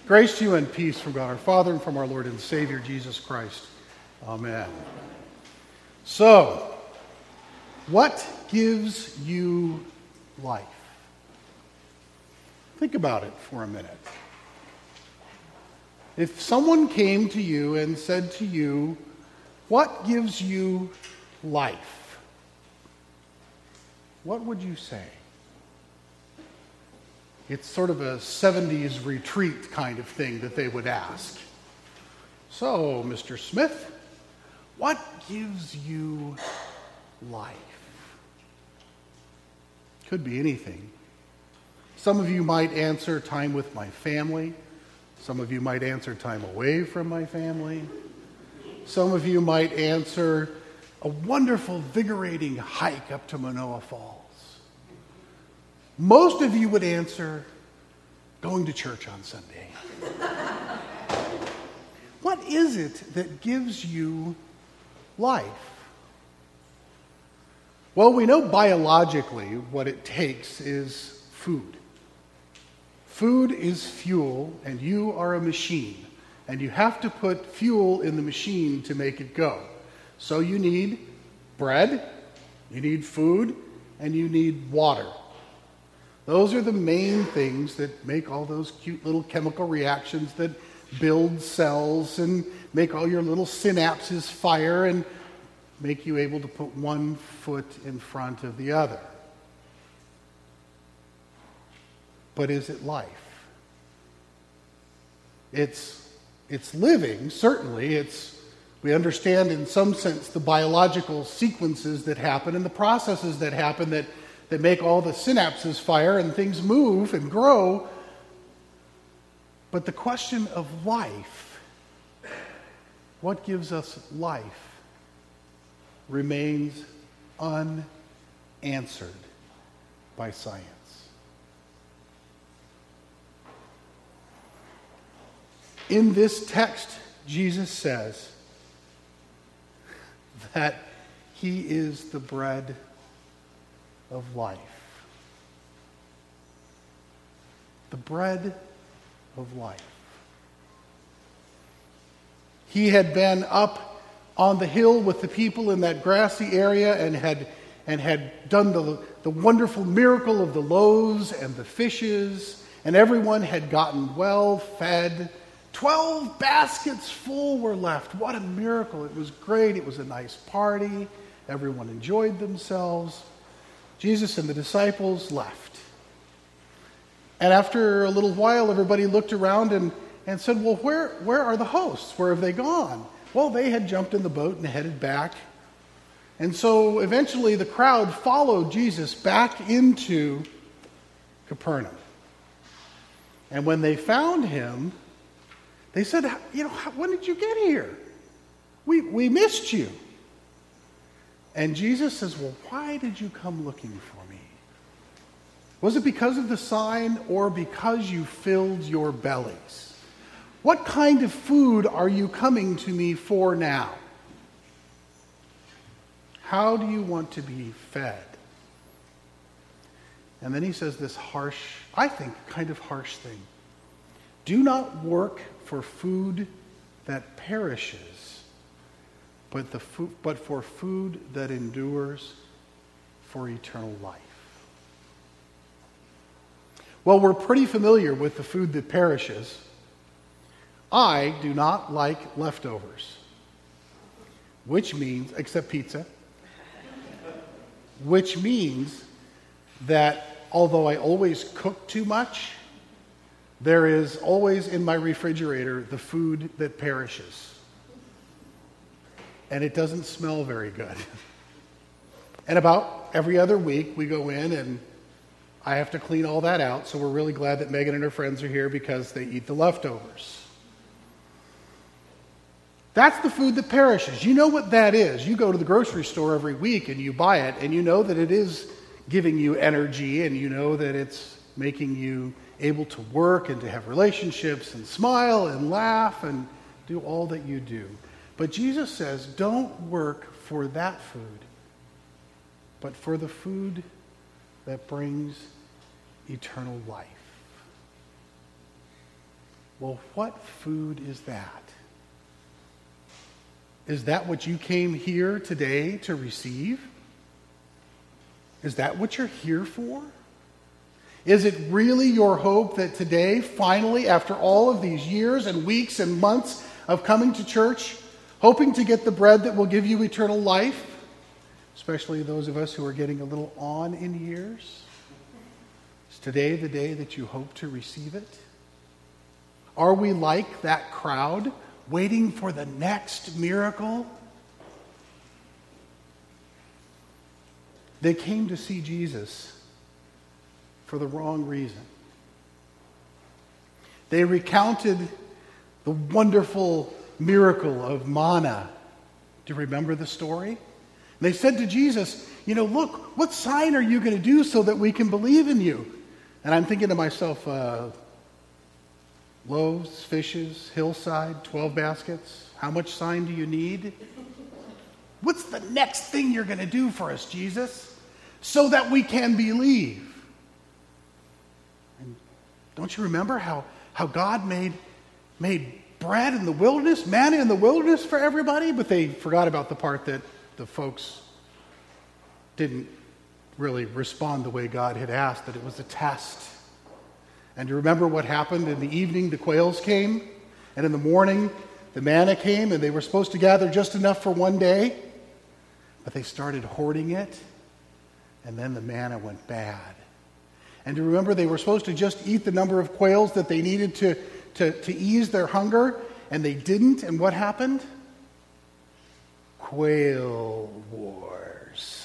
Grace to you and peace from God our Father and from our Lord and Savior Jesus Christ. Amen. So, what gives you life? Think about it for a minute. If someone came to you and said to you, what gives you life? What would you say? It's sort of a 70s retreat kind of thing that they would ask. So, Mr. Smith, what gives you life? Could be anything. Some of you might answer time with my family. Some of you might answer time away from my family. Some of you might answer a wonderful, vigorating hike up to Manoa Falls. Most of you would answer going to church on Sunday. What is it that gives you life? Well, we know biologically what it takes is food. Food is fuel, and you are a machine, and you have to put fuel in the machine to make it go. So you need bread, you need food, and you need water. Those are the main things that make all those cute little chemical reactions that build cells and make all your little synapses fire and make you able to put one foot in front of the other. But is it life? It's living, certainly. We understand in some sense the biological sequences that happen and the processes that happen that make all the synapses fire and things move and grow. But the question of life, what gives us life, remains unanswered by science. In this text, Jesus says that he is the bread of life. The bread of life. He had been up on the hill with the people in that grassy area and had done the wonderful miracle of the loaves and the fishes, and everyone had gotten well fed. 12 baskets full were left. What a miracle. It was great. It was a nice party. Everyone enjoyed themselves. Jesus and the disciples left. And after a little while, everybody looked around and said, well, where are the hosts? Where have they gone? Well, they had jumped in the boat and headed back. And so eventually the crowd followed Jesus back into Capernaum. And when they found him, they said, when did you get here? We missed you. And Jesus says, well, why did you come looking for me? Was it because of the sign or because you filled your bellies? What kind of food are you coming to me for now? How do you want to be fed? And then he says this harsh, I think, kind of harsh thing. Do not work for food that perishes, but for food that endures for eternal life. Well, we're pretty familiar with the food that perishes. I do not like leftovers, which means, except pizza, which means that although I always cook too much, there is always in my refrigerator the food that perishes. And it doesn't smell very good. And about every other week we go in and I have to clean all that out. So we're really glad that Megan and her friends are here because they eat the leftovers. That's the food that perishes. You know what that is. You go to the grocery store every week and you buy it and you know that it is giving you energy and you know that it's making you able to work and to have relationships and smile and laugh and do all that you do. But Jesus says, don't work for that food, but for the food that brings eternal life. Well, what food is that? Is that what you came here today to receive? Is that what you're here for? Is it really your hope that today, finally, after all of these years and weeks and months of coming to church, hoping to get the bread that will give you eternal life, especially those of us who are getting a little on in years, is today the day that you hope to receive it? Are we like that crowd, waiting for the next miracle? They came to see Jesus for the wrong reason. They recounted the wonderful miracle of manna. Do you remember the story? They said to Jesus, look, what sign are you going to do so that we can believe in you? And I'm thinking to myself, loaves, fishes, hillside, 12 baskets. How much sign do you need? What's the next thing you're going to do for us, Jesus, so that we can believe? And don't you remember how God made bread in the wilderness, manna in the wilderness for everybody? But they forgot about the part that the folks didn't really respond the way God had asked, that it was a test. And you remember what happened? In the evening, the quails came, and in the morning, the manna came, and they were supposed to gather just enough for one day, but they started hoarding it, and then the manna went bad. And you remember they were supposed to just eat the number of quails that they needed to ease their hunger, and they didn't, and what happened? Quail wars.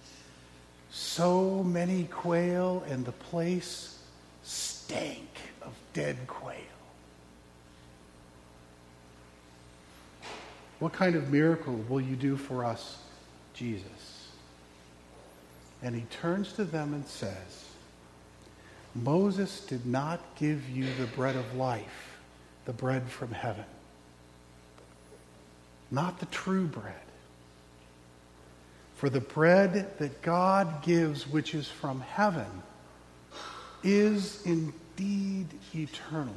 So many quail, and the place stank of dead quail. What kind of miracle will you do for us, Jesus? And he turns to them and says, Moses did not give you the bread of life, the bread from heaven. Not the true bread. For the bread that God gives, which is from heaven, is indeed eternal.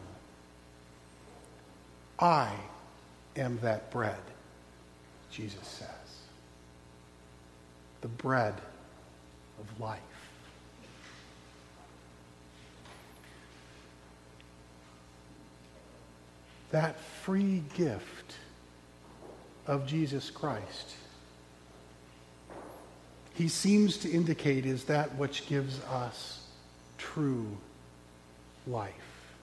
I am that bread, Jesus says. The bread of life. That free gift of Jesus Christ, he seems to indicate, is that which gives us true life.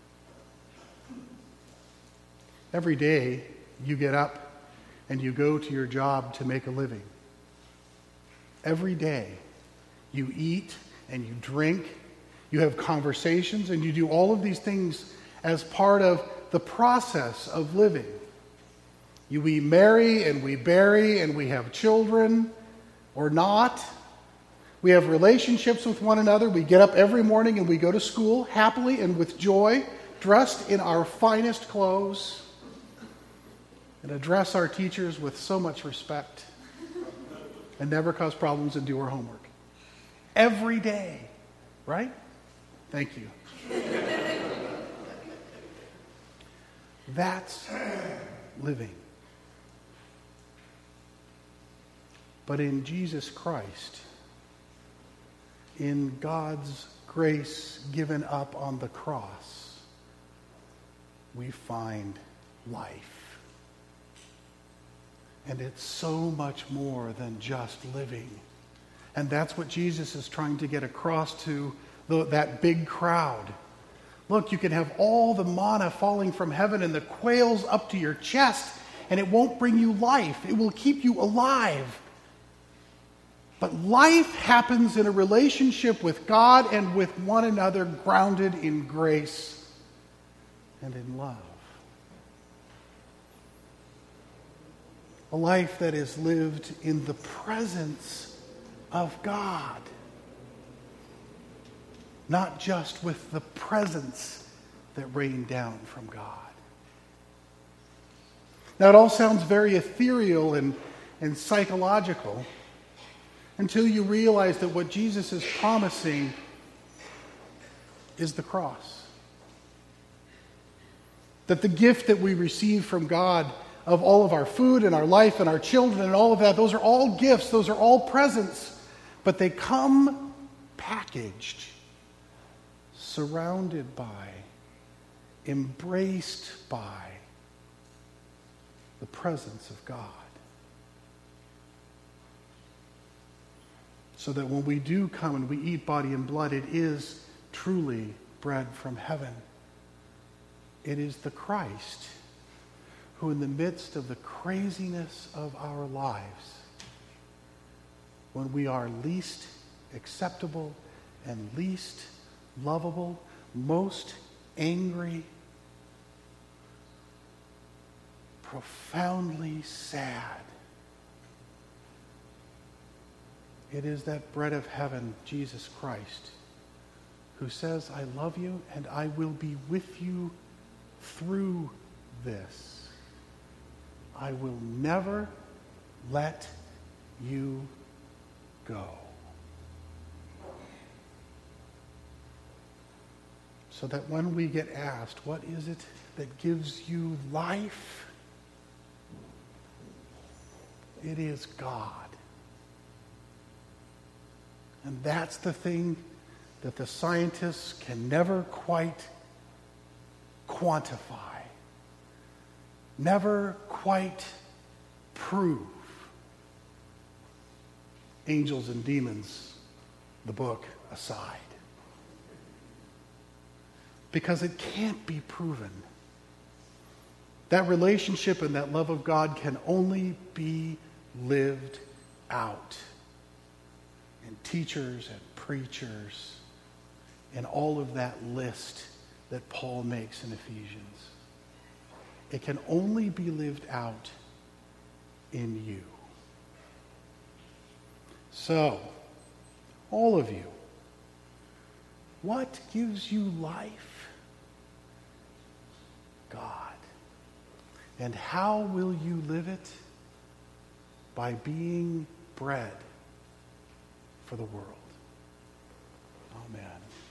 Every day you get up and you go to your job to make a living. Every day you eat and you drink, you have conversations, and you do all of these things as part of the process of living. We marry and we bury and we have children or not. We have relationships with one another. We get up every morning and we go to school happily and with joy, dressed in our finest clothes, and address our teachers with so much respect and never cause problems and do our homework. Every day, right? Thank you. That's living. But in Jesus Christ, in God's grace given up on the cross, we find life. And it's so much more than just living. And that's what Jesus is trying to get across to that big crowd. Look, you can have all the manna falling from heaven and the quails up to your chest, and it won't bring you life. It will keep you alive. But life happens in a relationship with God and with one another, grounded in grace and in love. A life that is lived in the presence of God. Not just with the presence that rained down from God. Now, it all sounds very ethereal and psychological until you realize that what Jesus is promising is the cross. That the gift that we receive from God of all of our food and our life and our children and all of that, those are all gifts, those are all presents, but they come packaged, surrounded by, embraced by the presence of God. So that when we do come and we eat body and blood, it is truly bread from heaven. It is the Christ who, in the midst of the craziness of our lives, when we are least acceptable and least lovable, most angry, profoundly sad, it is that bread of heaven, Jesus Christ, who says, I love you and I will be with you through this. I will never let you go. So that when we get asked, what is it that gives you life? It is God. And that's the thing that the scientists can never quite quantify, never quite prove. Angels and demons, the book aside. Because it can't be proven. That relationship and that love of God can only be lived out. And teachers and preachers and all of that list that Paul makes in Ephesians. It can only be lived out in you. So, all of you, what gives you life? God. And how will you live it? By being bread for the world. Amen.